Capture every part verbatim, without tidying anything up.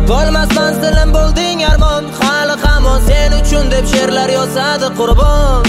Bo'lmas manzilim bo'lding armon, hali hamon sen uchun deb she'rlar yozadi qurbon.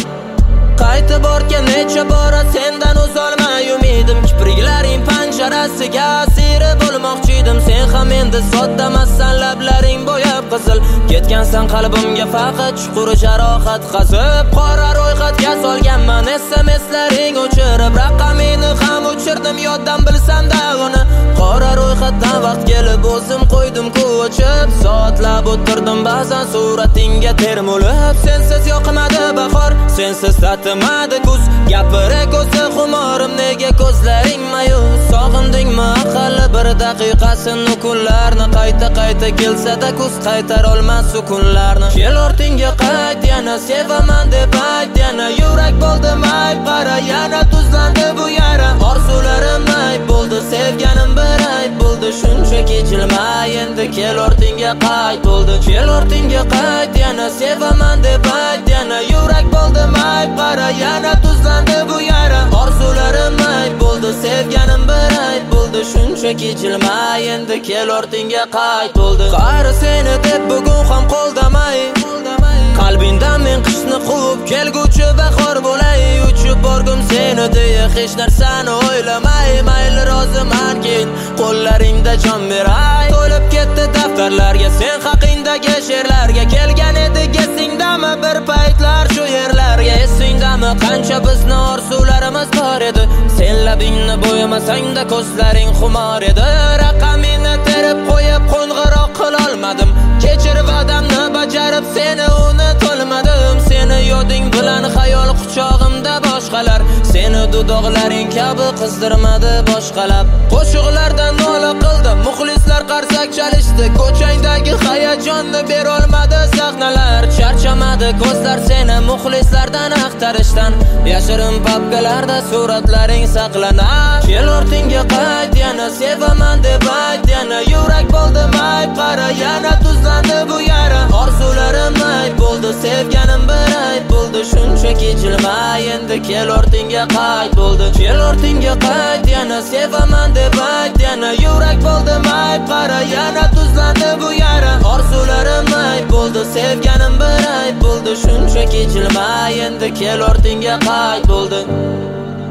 Qaytib borgan necha bora sendan uzolmay umidim, kipriklaring panjarasiga asiri bo'lmoqchi edim. Sen ham endi soddamassan, lablaring bo'yab qizil, ketgansan qalbimga faqat chuqur jarohat qazib. Qora ro'yxatga solganman S M S'laring o'chirib, raqamingni ham o'chirdim yoddan bilsam-da uni. Qora ro'yxatdan vaqt kelib o'zim qo'ydim-ku o'chib, soatlab o'tirdim ba'zan suratingga termulib. Sensiz yoqmadi bahor, sensiz tatimadi kuz, gapira ko'zi xumorim, nega ko'zlaring mayus? Sog'indingmi aqalli bir daqiqasini kunlarni, qayta qayta kelsa-da kuz qaytar olmas sukunlarni. Kel ortingga qayt yana, sevaman deb ayt yana, yurak bo'ldi may qara, yana tuzlandi bu yara. Orzularim ayb bo'ldi, sevganim bir ayb bo'ldi, shunchaki jilmay endi kel ortingga qayt bo'ldi. Kel ortingga qayt yana, sevaman deb ayt yana, yurak bo'ldi may qara, yana tuzlandi bu yara. Orzularim ayb bo'ldi, sevganim bir ayb bo'ldi, shunchaki jilmay endi kel ortingga qayt bo'ldi. Qari seni deb bugun ham qo'ldamay, qalbingdan men qishni quvib kelguvchi bahor bo'lay. Uchib borgum seni deya hech narsani o'ylamay, mayli roziman-ki qo'llaringda jon beray. To'lib ketdi daftarlarga sen haqingdagi she'rlarga, kelgan edi esingdami bir paytlar shu yerlarga? Esingdami qancha bizni orzularimiz bor edi, sen labingni bo'yamasang-da ko'zlaring xumor edi. Raqamingni terib qo'yib qo'ng'iroq qilolmadim, kechir va'damni bajarib seni unutolmadim. Seni yoding bilan xayol quchog'imda boshqalar, seni dudoqlaring kabi qizdirmadi boshqalab. Qo'shiqlardan nola qildim, muxlislar qarsak chalishdi, ko'changdagi hayajonni berolmadi sahnalar. Charchamadi ko'zlar seni muxlislardan axtarishdan, yashirin papkalarda suratlaring saqlanar. Kel ortingga qayt yana, sevaman deb ayt yana, yurak bo'ldi may qara, yana tuzlandi bu yara. Orzularim ayb bo'ldi, sevganim bir ayb bo'ldi, shunchaki jilmay endi kel ortingga qayt bo'ldi. Kel ortingga qayt yana, sevaman deb ayt yana, yurak bo'ldi may qara, yana tuzlandi bu yara. Orzularim ayb bo'ldi, sevganim bir ayb bo'ldi, shunchaki jilmay endi kel ortingga qayt bo'ldi.